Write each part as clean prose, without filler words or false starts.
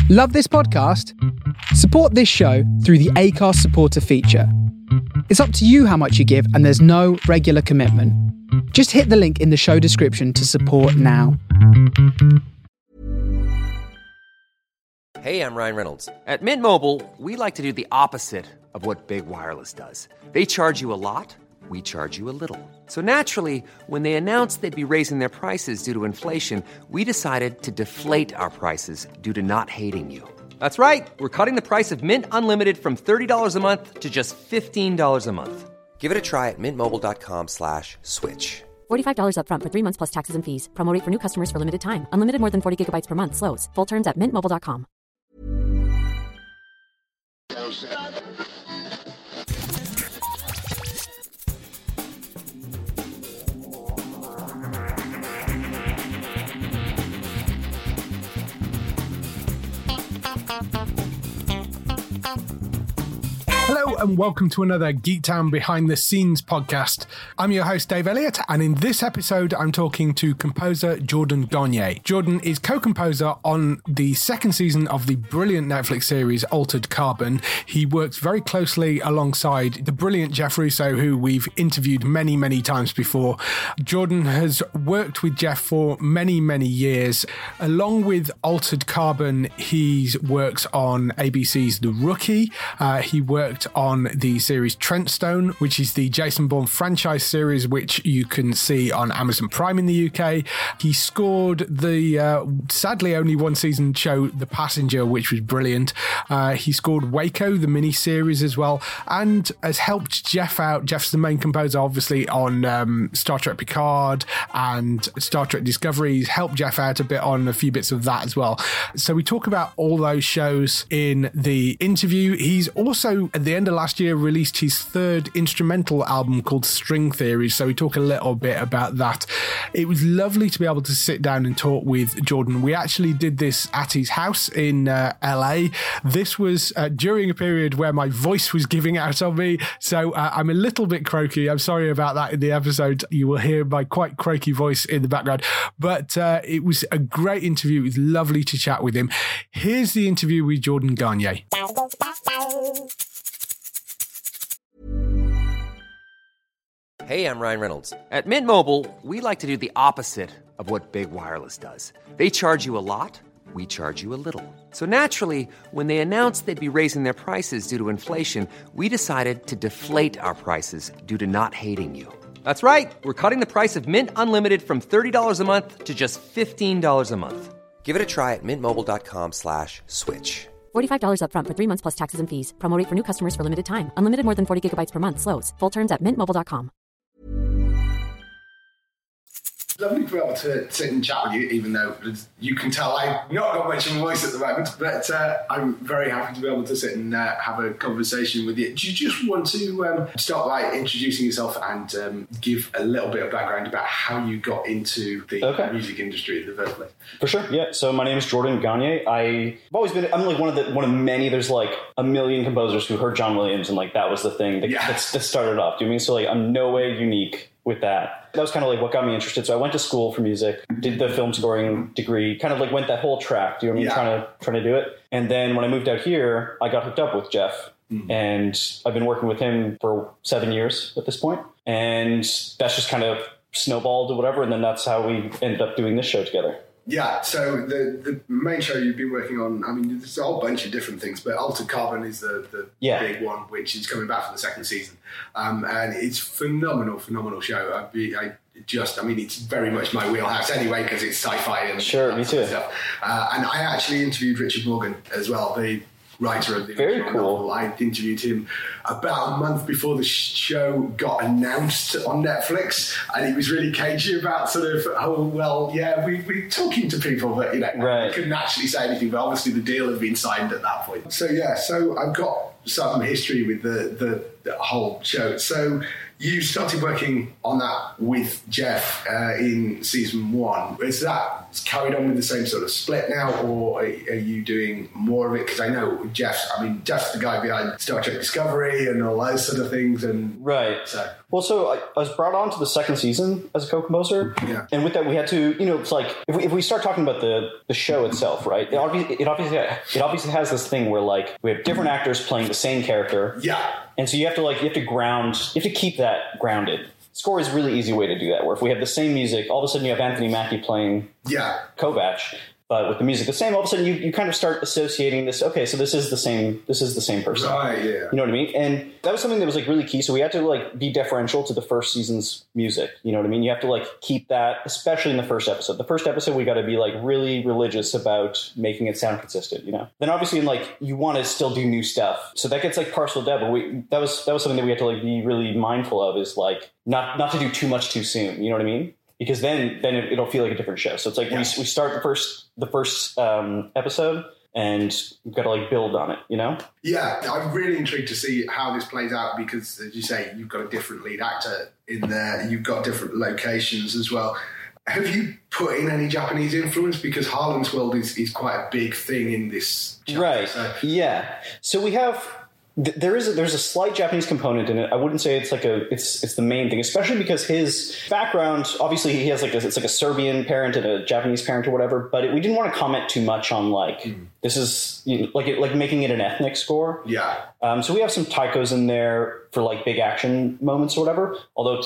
Love this podcast? Support this show through the Acast supporter feature. It's up to you how much you give, and there's no regular commitment. Just hit the link in the show description to support now. Hey, I'm Ryan Reynolds. At Mint Mobile, we like to do the opposite of what Big Wireless does. They charge you a lot, we charge you a little. So naturally, when they announced they'd be raising their prices due to inflation, we decided to deflate our prices due to not hating you. That's right. We're cutting the price of Mint Unlimited from $30 a month to just $15 a month. Give it a try at mintmobile.com/switch. $45 up front for 3 months plus taxes and fees. Promo rate for new customers for limited time. Unlimited more than 40 gigabytes per month. Slows full terms at mintmobile.com. Hello and welcome to another Geek Town Behind the Scenes podcast. I'm your host Dave Elliott, and in this episode I'm talking to composer Jordan Garnier. Jordan is co-composer on the second season of the brilliant Netflix series Altered Carbon. He works very closely alongside the brilliant Jeff Russo, who we've interviewed many times before. Jordan has worked with Jeff for many years. Along with Altered Carbon, he works on ABC's The Rookie. He worked on the series Trentstone, which is the Jason Bourne franchise series, which you can see on Amazon Prime in the UK. He scored the sadly only one season show The Passenger, which was brilliant. He scored Waco, the mini series as well, and has helped Jeff out. Jeff's the main composer obviously on Star Trek Picard and Star Trek Discovery. He's helped Jeff out a bit on a few bits of that as well. So we talk about all those shows in the interview. He's also at the end of last year released his third instrumental album called String Theory, so we talk a little bit about that. It was lovely to be able to sit down and talk with Jordan. We actually did this at his house in LA. This was during a period where my voice was giving out on me, so I'm a little bit croaky. I'm sorry about that in the episode. You will hear my quite croaky voice in the background, but it was a great interview. It was lovely to chat with him. Here's the interview with Jordan Garnier. Hey, I'm Ryan Reynolds. At Mint Mobile, we like to do the opposite of what Big Wireless does. They charge you a lot, we charge you a little. So naturally, when they announced they'd be raising their prices due to inflation, we decided to deflate our prices due to not hating you. That's right. We're cutting the price of Mint Unlimited from $30 a month to just $15 a month. Give it a try at mintmobile.com/switch. $45 up front for 3 months plus taxes and fees. Promo rate for new customers for limited time. Unlimited more than 40 gigabytes per month. Slows full terms at mintmobile.com. Lovely to be able to sit and chat with you, even though you can tell I've not got much of a voice at the moment, but I'm very happy to be able to sit and have a conversation with you. Do you just want to start by introducing yourself and give a little bit of background about how you got into the music industry in the first place? For sure, yeah. So my name is Jordan Garnier. I'm like one of many. There's like a million composers who heard John Williams and like that was the thing that started off. Do you mean? So like I'm no way unique with that. That was kind of like what got me interested. So I went to school for music, did the film scoring degree, kind of like went that whole track. Do you know what I mean? Trying to do it. And then when I moved out here, I got hooked up with Jeff. And I've been working with him for 7 years at this point. And that's just kind of snowballed or whatever. And then that's how we ended up doing this show together. Yeah, so the main show you've been working on, I mean, there's a whole bunch of different things, but Altered Carbon is the big one, which is coming back for the second season. And it's phenomenal show. It's very much my wheelhouse anyway, because it's sci-fi and sure, me too. Stuff. And I actually interviewed Richard Morgan as well, the writer of the very cool novel. I interviewed him about a month before the show got announced on Netflix, and he was really cagey about sort of, we're talking to people, but we couldn't actually say anything, but obviously the deal had been signed at that point. So I've got some history with the whole show. So You started working on that with Jeff in season 1. Is that carried on with the same sort of split now, or are you doing more of it? Because I know Jeff's the guy behind Star Trek Discovery and all those sort of things. And right. So. Well, so I was brought on to the second season as a co-composer. Yeah. And with that, we had to, it's like, if we start talking about the show itself, right, it obviously has this thing where, like, we have different actors playing the same character. Yeah. And so you have to keep that grounded. Score is a really easy way to do that, where if we have the same music, all of a sudden you have Anthony Mackie playing Kovacs, but with the music the same, all of a sudden you kind of start associating this, okay, so this is the same person. Right, yeah. You know what I mean? And that was something that was, like, really key. So we had to, like, be deferential to the first season's music. You know what I mean? You have to, like, keep that, especially in the first episode. The first episode, we got to be, like, really religious about making it sound consistent, you know? Then obviously, like, you want to still do new stuff. So that gets, like, partial dev, but that was something that we had to, like, be really mindful of, is, like, not to do too much too soon. You know what I mean? Because then it'll feel like a different show. So it's like we start the first episode, and we've got to, like, build on it, you know? Yeah, I'm really intrigued to see how this plays out because, as you say, you've got a different lead actor in there. You've got different locations as well. Have you put in any Japanese influence? Because Harlan's World is quite a big thing in this chapter. Right, so. Yeah. So we have... There's a slight Japanese component in it. I wouldn't say it's like it's the main thing, especially because his background, obviously he has it's like a Serbian parent and a Japanese parent or whatever, but we didn't want to comment too much on, like, this is, like making it an ethnic score. Yeah. So we have some taikos in there for, like, big action moments or whatever, although,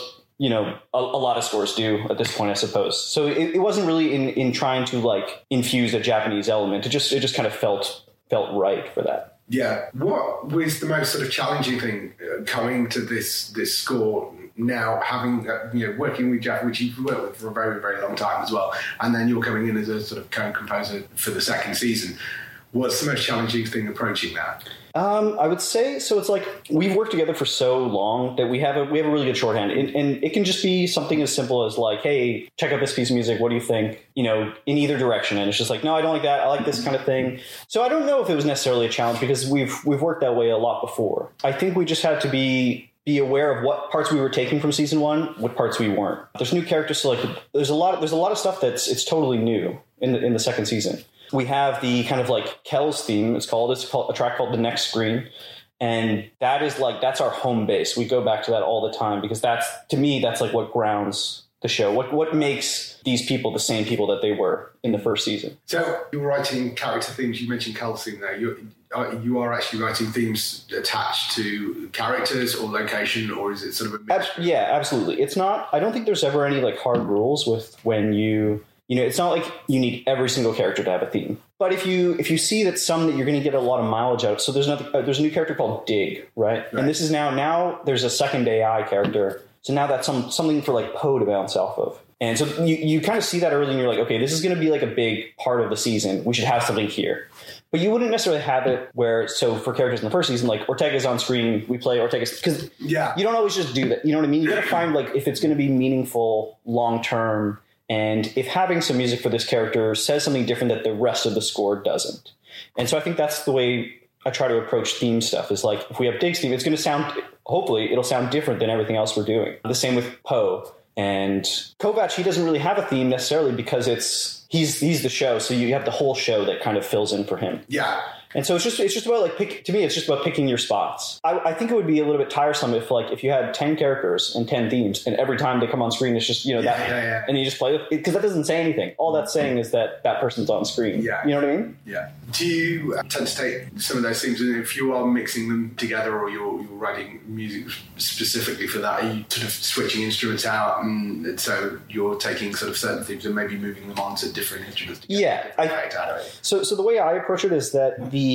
a lot of scores do at this point, I suppose. So it wasn't really in trying to, like, infuse a Japanese element. It just kind of felt right for that. Yeah. What was the most sort of challenging thing coming to this score now, having, working with Jeff, which you've worked with for a very, very long time as well, and then you're coming in as a sort of co-composer for the second season? What's the most challenging thing approaching that? I would say, so it's like we've worked together for so long that we have a really good shorthand, and it can just be something as simple as, like, hey, check out this piece of music. What do you think? In either direction. And it's just like, no, I don't like that. I like this kind of thing. So I don't know if it was necessarily a challenge because we've worked that way a lot before. I think we just had to be aware of what parts we were taking from season 1, what parts we weren't. There's new characters selected. There's a lot of stuff it's totally new in the second season. We have the kind of, like, Kel's theme. It's called a track called The Next Screen. And that's our home base. We go back to that all the time because to me, that's like what grounds the show. What makes these people the same people that they were in the first season. So you're writing character themes. You mentioned Kel's theme there. You are actually writing themes attached to characters or location, or is it sort of a mix? Yeah, absolutely. It's not, I don't think there's ever any, like, hard rules with when it's not like you need every single character to have a theme. But if you see that you're going to get a lot of mileage out. So there's a new character called Dig, right? And this is now there's a second AI character. So now that's something for, like, Poe to bounce off of. And so you kind of see that early and you're like, okay, this is going to be, like, a big part of the season. We should have something here. But you wouldn't necessarily have it so for characters in the first season, like, Ortega's on screen, we play Ortega's, because you don't always just do that. You know what I mean? You got to find, like, if it's going to be meaningful long-term, and if having some music for this character says something different that the rest of the score doesn't. And so I think that's the way I try to approach theme stuff, is like, if we have Dig's theme, it's going to sound, hopefully it'll sound different than everything else we're doing. The same with Poe. And Kovacs, he doesn't really have a theme necessarily because he's the show. So you have the whole show that kind of fills in for him. Yeah. And so it's just about, like, to me, it's just about picking your spots. I think it would be a little bit tiresome if you had 10 characters and 10 themes, and every time they come on screen, it's just, and you just play it, because that doesn't say anything. All that's saying is that person's on screen. Yeah. You know what I mean? Yeah. Do you tend to take some of those themes, and if you are mixing them together or you're writing music specifically for that, are you sort of switching instruments out, and so you're taking sort of certain themes and maybe moving them on to different instruments to get effect out of it? So the way I approach it is that the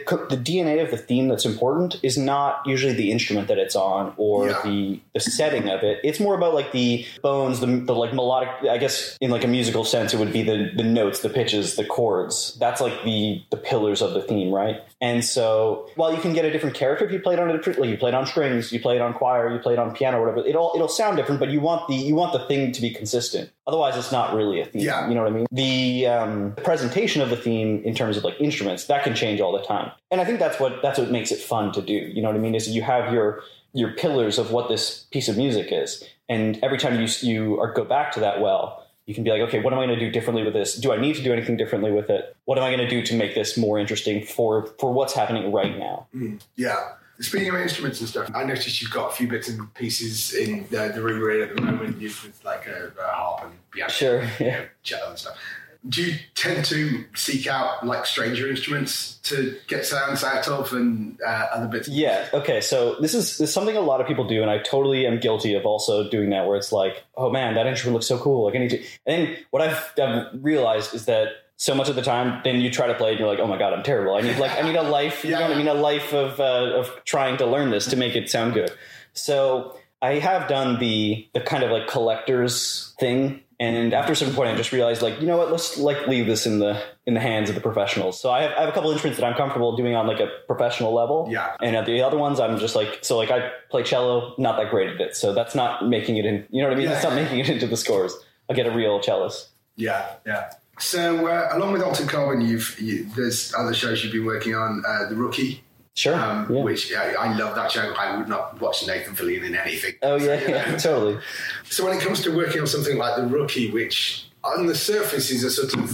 DNA of the theme that's important is not usually the instrument that it's on or the setting of it. It's more about, like, the bones, the like melodic, I guess in, like, a musical sense, it would be the notes, the pitches, the chords. That's, like, the pillars of the theme, right? And so while you can get a different character if you play it on you play it on strings, you play it on choir, you play it on piano, whatever, it'll sound different, but you want the thing to be consistent. Otherwise, it's not really a theme. Yeah. You know what I mean? The presentation of the theme in terms of, like, instruments, that can change all the time. And I think that's what makes it fun to do. You know what I mean? Is you have your your pillars of what this piece of music is. And every time you go back to that well, you can be like, okay, what am I going to do differently with this? Do I need to do anything differently with it? What am I going to do to make this more interesting for what's happening right now? Yeah. Speaking of instruments and stuff, I noticed you've got a few bits and pieces in the room we're in at the moment. You've like a harp and piano, sure, yeah, cello and stuff. Do you tend to seek out like stranger instruments to get sounds out of and other bits? Yeah. Okay. So this is something a lot of people do, and I totally am guilty of also doing that. Where it's like, oh man, that instrument looks so cool. Like I need to. And then what I've realized is that so much of the time, then you try to play, and you're like, oh my god, I'm terrible. I need a life. You know what I mean? A life of trying to learn this to make it sound good. So I have done the kind of like collector's thing. And after a certain point, I just realized, like, you know what, let's like leave this in the hands of the professionals. So I have a couple instruments that I'm comfortable doing on like a professional level. Yeah. And the other ones, I'm just like, so like I play cello, not that great at it. So that's not making it in, you know what I mean? That's not making it into the scores. I'll get a real cellist. Yeah, yeah. So along with Altered Carbon, there's other shows you've been working on, The Rookie. Sure. Which I love that show. I would not watch Nathan Fillion in anything. Oh, yeah, totally. So when it comes to working on something like The Rookie, which on the surface is a sort of,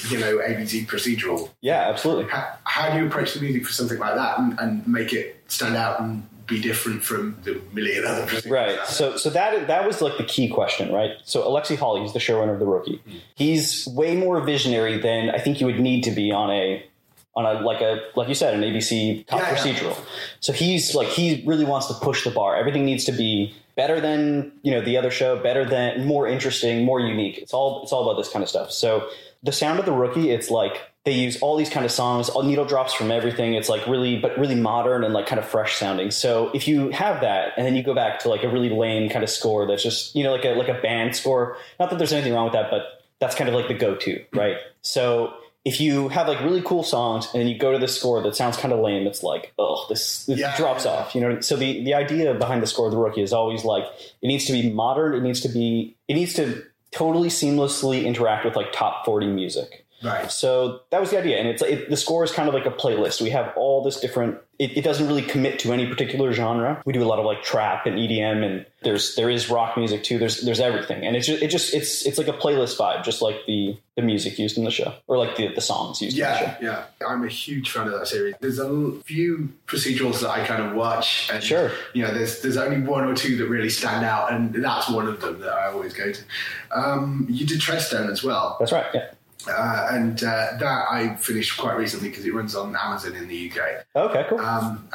ABZ procedural. Yeah, absolutely. How do you approach the music for something like that and make it stand out and be different from the million other procedures? Right. So that was like the key question, right? So Alexi Hawley, he's the showrunner of The Rookie. He's way more visionary than I think you would need to be on a like you said, an ABC top procedural. So he really wants to push the bar. Everything needs to be better than, the other show, better than, more interesting, more unique. It's all about this kind of stuff. So the sound of The Rookie, it's like they use all these kind of songs, all needle drops from everything. It's like really modern and like kind of fresh sounding. So if you have that and then you go back to like a really lame kind of score that's just, like a band score, not that there's anything wrong with that, but that's kind of like the go-to, right? So if you have like really cool songs and then you go to the score that sounds kind of lame, it's like, oh, this drops off. So the idea behind the score of The Rookie is always like, it needs to be modern. It needs to totally seamlessly interact with like top 40 music. Right. So that was the idea. And the score is kind of like a playlist. We have all this different, it doesn't really commit to any particular genre. We do a lot of like trap and EDM, and there is rock music too. There's everything. And it's like a playlist vibe, just like the music used in the show, or like the songs used in the show. Yeah. I'm a huge fan of that series. There's a few procedurals that I kind of watch. And, sure. There's only one or two that really stand out, and that's one of them that I always go to. You did Treadstone as well. That's right. Yeah. And that I finished quite recently because it runs on Amazon in the UK. Okay, cool.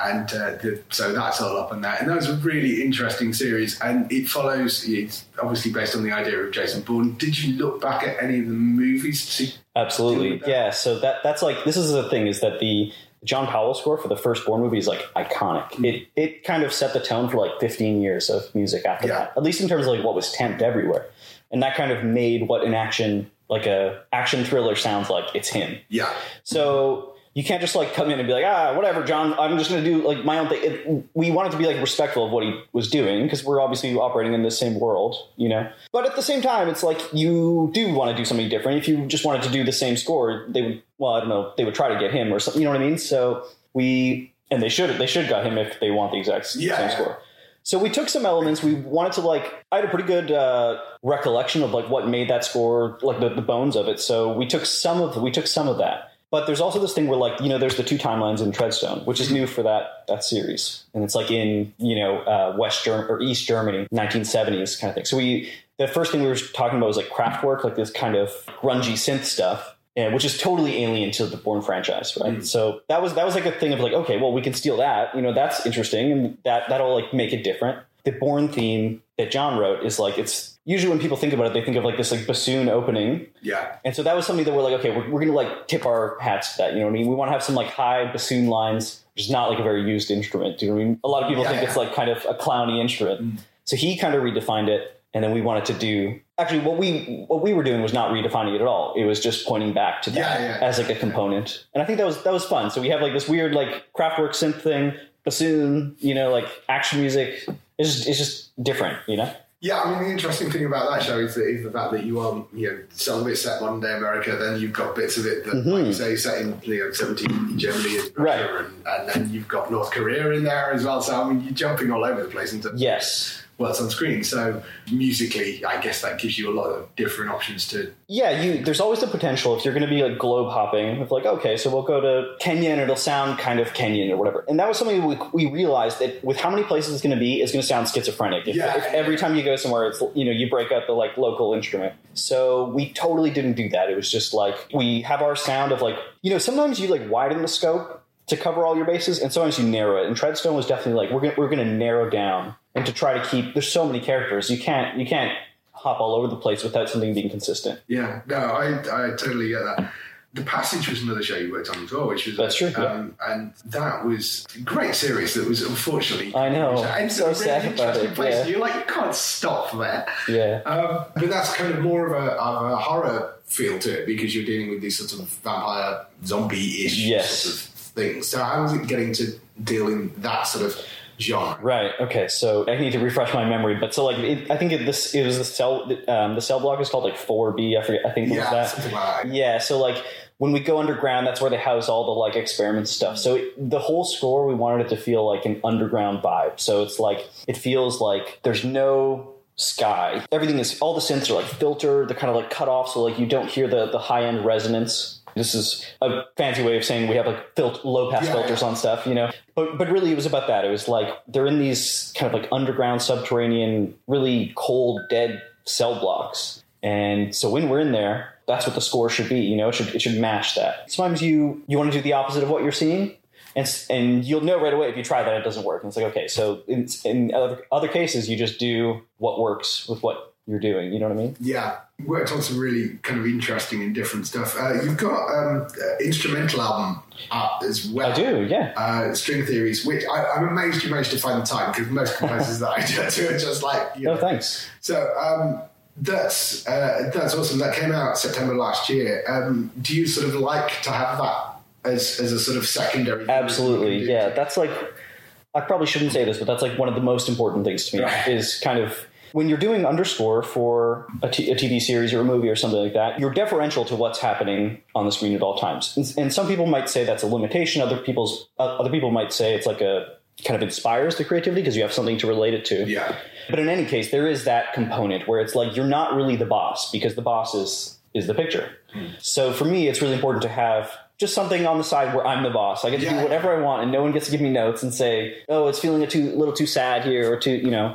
So that's all up on that. And that was a really interesting series. And it's obviously based on the idea of Jason Bourne. Did you look back at any of the movies? Absolutely. Yeah. So that's like, this is the thing, is that the John Powell score for the first Bourne movie is like iconic. It kind of set the tone for like 15 years of music after that, at least in terms of like what was temped everywhere. And that kind of made what an action thriller sounds like. It's him. Yeah. So you can't just like come in and be like, whatever, John, I'm just going to do like my own thing. We wanted to be like respectful of what he was doing because we're obviously operating in the same world, But at the same time, it's like you do want to do something different. If you just wanted to do the same score, they would try to get him or something, you know what I mean? So they should got him if they want the exact same score. So we took some elements. We wanted to I had a pretty good recollection of like what made that score, like the bones of it. So we took some of that. But there's also this thing where there's the two timelines in Treadstone, which is new for that series. And it's like in, West Germany or East Germany, 1970s kind of thing. So the first thing we were talking about was like Kraftwerk, like this kind of grungy synth stuff. Which is totally alien to the Bourne franchise, right? Mm. So that was like a thing of like, okay, well, we can steal that. That's interesting, and that'll like make it different. The Bourne theme that John wrote is like, it's usually when people think about it, they think of like this like bassoon opening. Yeah. And so that was something that we're like, okay, we're gonna like tip our hats to that. You know what I mean? We want to have some like high bassoon lines, which is not like a very used instrument. Do you know what I mean? A lot of people think it's like kind of a clowny instrument. Mm. So he kind of redefined it. And then we wanted to do, actually what we were doing was not redefining it at all. It was just pointing back to that as like a component. And I think that was fun. So we have like this weird like Kraftwerk synth thing, bassoon, like action music. It's just different, Yeah, I mean, the interesting thing about that show is the fact that you are, some of it set modern day America, then you've got bits of it that, like you say, set in 17 Germany and Russia, and then you've got North Korea in there as well. So, I mean, you're jumping all over the place in terms of what's on screen. So, musically, I guess that gives you a lot of different options to... Yeah, there's always the potential, if you're going to be like globe hopping, of like, okay, so we'll go to Kenya and it'll sound kind of Kenyan or whatever. And that was something we realized that with how many places it's going to be, it's going to sound schizophrenic. If every time you go somewhere, it's, you break up the like local instrument. So we totally didn't do that. It was just like, we have our sound of like, sometimes you like widen the scope to cover all your bases, and sometimes you narrow it. And Treadstone was definitely like, we're going to narrow down and to try to keep, there's so many characters, you can't hop all over the place without something being consistent. Yeah, no, I totally get that. The Passage was another show you worked on as well, which was... That's true. And that was a great series that was unfortunately... I know. I'm so sad about it. Yeah. You're like, you can't stop there. Yeah. But that's kind of more of a horror feel to it, because you're dealing with these sorts of vampire, zombie-ish sort of things. So how was it getting to deal in that sort of genre? Right. Okay. So I need to refresh my memory, but so like I think it was the cell. The cell block is called like 4B. I forget. I think it was that. Something like that. Yeah. So like when we go underground, that's where they house all the like experiment stuff. So the whole score, we wanted it to feel like an underground vibe. So it's like it feels like there's no sky. Everything is, all the synths are like filtered. They're kind of like cut off, so like you don't hear the high end resonance. This is a fancy way of saying we have like low pass filters on stuff, But really, it was about that. It was like they're in these kind of like underground, subterranean, really cold, dead cell blocks. And so when we're in there, that's what the score should be. It should match that. Sometimes you want to do the opposite of what you're seeing, and you'll know right away if you try that it doesn't work. And it's like, okay, so in other cases, you just do what works with what you're doing. You know what I mean? Yeah. Worked on some really kind of interesting and different stuff. You've got instrumental album art as well. I do, yeah. String Theories, which I'm amazed you managed to find the time, because most composers that I do are just like... No, thanks. So that's awesome. That came out September last year. Do you sort of like to have that as a sort of secondary... Absolutely, yeah. That's like... I probably shouldn't say this, but that's like one of the most important things to me, is kind of... When you're doing underscore for a TV series or a movie or something like that, you're deferential to what's happening on the screen at all times. And some people might say that's a limitation. Other people might say it's like a kind of inspires the creativity because you have something to relate it to. Yeah. But in any case, there is that component where it's like you're not really the boss, because the boss is the picture. So for me, it's really important to have just something on the side where I'm the boss. I get to do whatever I want, and no one gets to give me notes and say, oh, it's feeling a little too sad here, or too,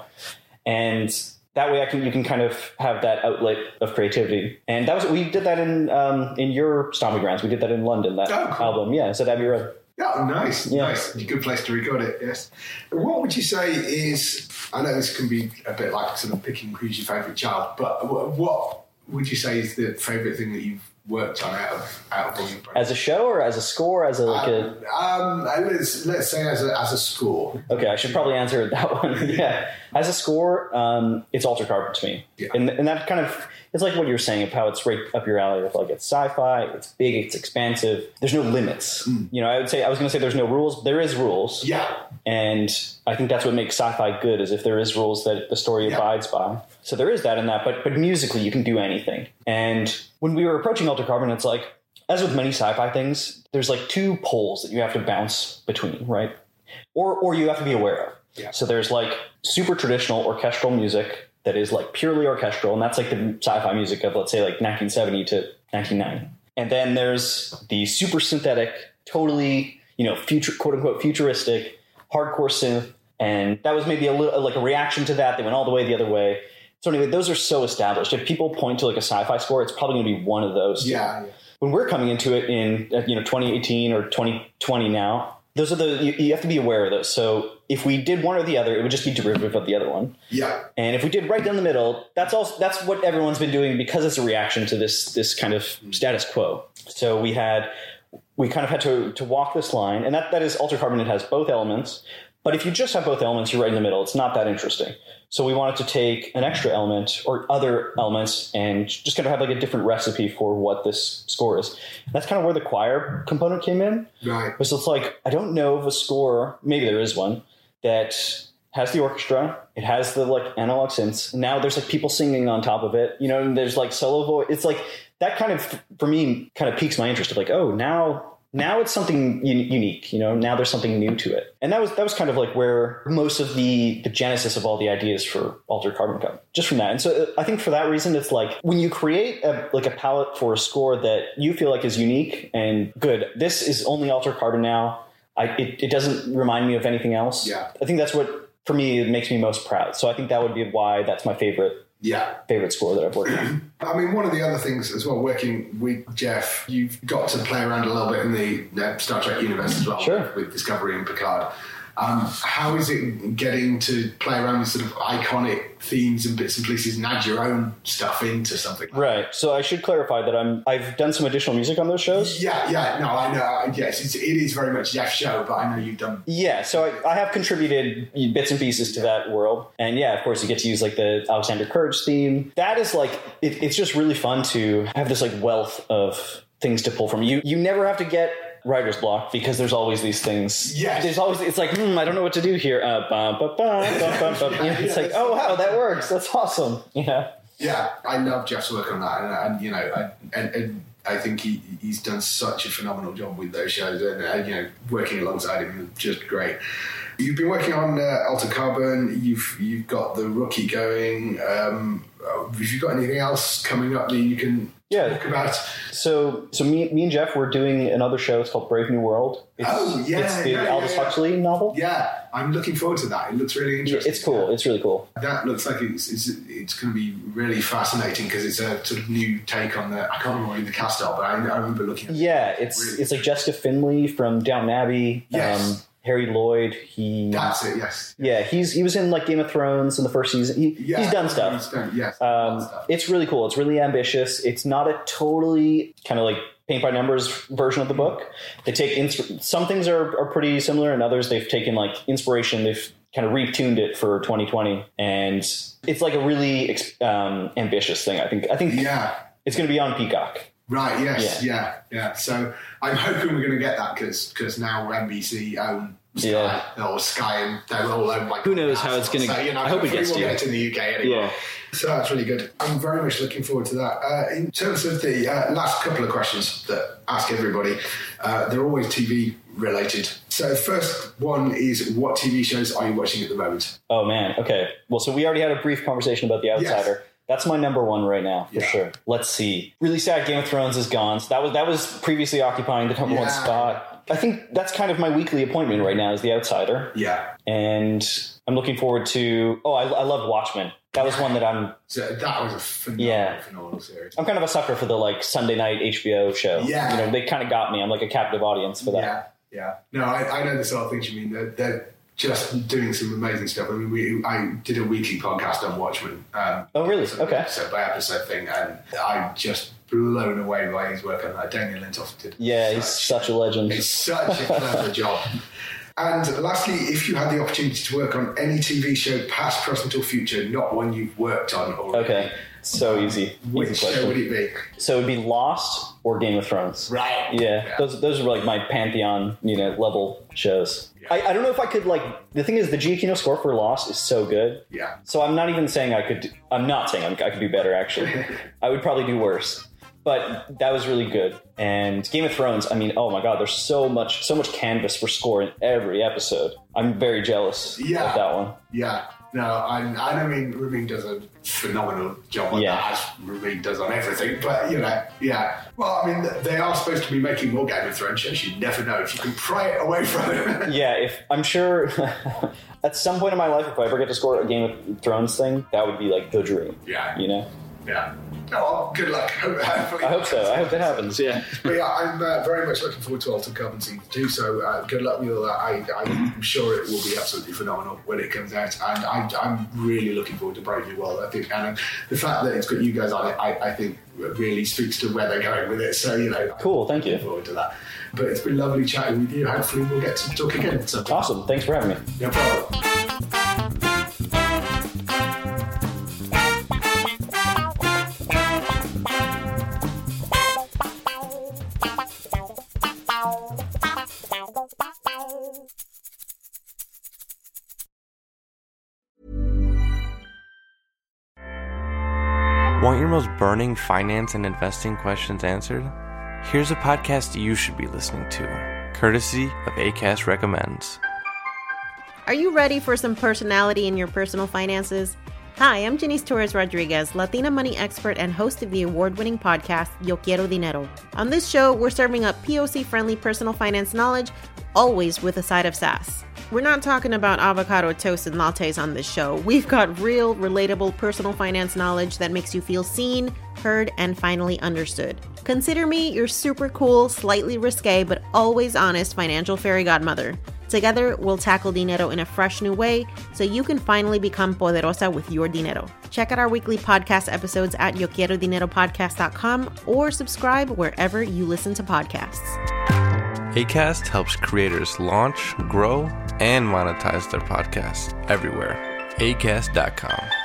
and that way you can kind of have that outlet of creativity. And we did that in your Stomping Grounds. We did that in London, that album. Yeah, it's at Abbey Road. Oh, nice. It's a good place to record it, yes. What would you say is, I know this can be a bit like sort of picking who's your favourite child, but what would you say is the favourite thing that you've worked on out of all your projects? As a show or as a score? Let's say as a score. Okay, I should probably answer that one. Yeah. As a score, it's Altered Carbon to me. Yeah. And that kind of, it's like what you're saying of how it's right up your alley of like, it's sci-fi, it's big, it's expansive. There's no limits. I was going to say there's no rules. There is rules. Yeah. And I think that's what makes sci-fi good, is if there is rules that the story abides by. So there is that in that, but musically you can do anything. And when we were approaching Altered Carbon, it's like, as with many sci-fi things, there's like two poles that you have to bounce between, right? Or you have to be aware of. Yeah. So there's like super traditional orchestral music that is like purely orchestral, and that's like the sci-fi music of, let's say, like 1970 to 1990. And then there's the super synthetic, totally, future, quote unquote, futuristic, hardcore synth. And that was maybe a little like a reaction to that. They went all the way the other way. So anyway, those are so established. If people point to like a sci-fi score, it's probably going to be one of those. Yeah. When we're coming into it in 2018 or 2020 now, those are you have to be aware of those. So if we did one or the other, it would just be derivative of the other one. Yeah. And if we did right down the middle, that's what everyone's been doing, because it's a reaction to this kind of status quo. So we kind of had to walk this line, and that is Altered Carbon. It has both elements. But if you just have both elements, you're right in the middle. It's not that interesting. So we wanted to take an extra element or other elements and just kind of have like a different recipe for what this score is. And that's kind of where the choir component came in. Right. So it's like, I don't know of a score, maybe there is one, that has the orchestra. It has the like analog synths. Now there's like people singing on top of it, you know, and there's like solo voice. It's like that kind of, for me, kind of piques my interest of like, oh, now it's something unique, you know, now there's something new to it. And that was kind of like where most of the genesis of all the ideas for Altered Carbon come, just from that. And so I think for that reason, it's like when you create a palette for a score that you feel like is unique and good, this is only Altered Carbon now. It doesn't remind me of anything else. Yeah. I think that's what, for me, it makes me most proud. So I think that would be why that's my favorite score that I've worked on. I mean, one of the other things as well, working with Jeff, you've got to play around a little bit in the Star Trek universe as well. Sure. With Discovery and Picard. How is it getting to play around with sort of iconic themes and bits and pieces and add your own stuff into something like right. So I should clarify that I've done some additional music on those shows. Yeah. No, I know. Yes, it is very much Jeff's show, but I know you've done... Yeah, so I have contributed bits and pieces to that world. And yeah, of course, you get to use like the Alexander Courage theme. That is like, it's just really fun to have this like wealth of things to pull from. You never have to get writer's block because there's always these things. Yes. There's always, it's like, I don't know what to do here. It's like, oh wow, that works. That's awesome. Yeah. Yeah, I love Jeff's work on that, and you know, and I think he's done such a phenomenal job with those shows, and you know, working alongside him is just great. You've been working on Altered Carbon. You've got the Rookie going. Have you got anything else coming up that you can talk about? So me and Jeff were doing another show. It's called Brave New World. It's the Aldous Huxley novel. Yeah, I'm looking forward to that. It looks really interesting. It's cool. It's really cool. That looks like it's going to be really fascinating because it's a sort of new take on I can't remember what the cast are, but I remember looking at it. Yeah, it's like Jessica Finley from Downton Abbey. Yes. Harry Lloyd. That's it. Yes. Yeah, he was in like Game of Thrones in the first season. He's done stuff. It's really cool. It's really ambitious. It's not a totally kind of like paint by numbers version of the book. They take some things are pretty similar, and others they've taken like inspiration. They've kind of retuned it for 2020, and it's like a really ambitious thing. I think it's going to be on Peacock. Right. Yes. Yeah. So I'm hoping we're going to get that because now NBC own Sky or Sky, and they're all owned by. Who knows how it's going to? So, you know, I hope it gets to you. Get it in the UK anyway. Yeah. So that's really good. I'm very much looking forward to that. In terms of the last couple of questions that ask everybody, they're always TV related. So the first one is, what TV shows are you watching at the moment? Oh man. Okay. Well, so we already had a brief conversation about The Outsider. Yes. That's my number one right now, for sure. Let's see. Really sad Game of Thrones is gone. So that was previously occupying the number one spot. I think that's kind of my weekly appointment right now is The Outsider. Yeah. And I'm looking forward to... Oh, I love Watchmen. That was one that I'm... So that was a phenomenal series. I'm kind of a sucker for the like Sunday night HBO show. Yeah. You know, they kind of got me. I'm like a captive audience for that. Yeah. No, I know the sort of things you mean. They're just doing some amazing stuff. I mean, I did a weekly podcast on Watchmen. Oh, really? Okay. Episode by episode thing, and I'm just blown away by his work on that. Damien Lintoff did. Yeah, he's such a legend. He's such a clever job. And lastly, if you had the opportunity to work on any TV show, past, present, or future, not one you've worked on already. Okay. So easy. Which show would it be? So it would be Lost or Game of Thrones. Right. Yeah. Those are like my pantheon, level shows. Yeah. I don't know if I could the thing is the Giacchino score for Lost is so good. Yeah. So I'm not even saying I could do better actually. I would probably do worse. But that was really good. And Game of Thrones, I mean, oh my God, there's so much canvas for score in every episode. I'm very jealous of that one. Yeah. No, I mean, Ramin does a phenomenal job on that, as Ramin does on everything. But, Well, I mean, they are supposed to be making more Game of Thrones shows. You never know if you can pry it away from it. Yeah, I'm sure at some point in my life, if I ever get to score a Game of Thrones thing, that would be like the dream. Yeah. Yeah. Oh, well, good luck. I hope so. I hope that happens, yeah. But yeah, I'm very much looking forward to Altered Carbon Season 2, so good luck with all that. I'm sure it will be absolutely phenomenal when it comes out, and I'm really looking forward to Brave New World, I think, and the fact that it's got you guys on it, I think really speaks to where they're going with it, so, Cool, thank you. Looking forward to that. But it's been lovely chatting with you. Hopefully we'll get to talk again at some point. Awesome, thanks for having me. No problem. Want your most burning finance and investing questions answered? Here's a podcast you should be listening to, courtesy of Acast Recommends. Are you ready for some personality in your personal finances? Hi, I'm Janice Torres Rodriguez, Latina money expert and host of the award-winning podcast, Yo Quiero Dinero. On this show, we're serving up POC-friendly personal finance knowledge, always with a side of sass. We're not talking about avocado toast and lattes on this show. We've got real, relatable personal finance knowledge that makes you feel seen, heard, and finally understood. Consider me your super cool, slightly risque, but always honest financial fairy godmother. Together, we'll tackle dinero in a fresh new way so you can finally become poderosa with your dinero. Check out our weekly podcast episodes at YoQuieroDineroPodcast.com or subscribe wherever you listen to podcasts. Acast helps creators launch, grow, and monetize their podcasts everywhere. Acast.com.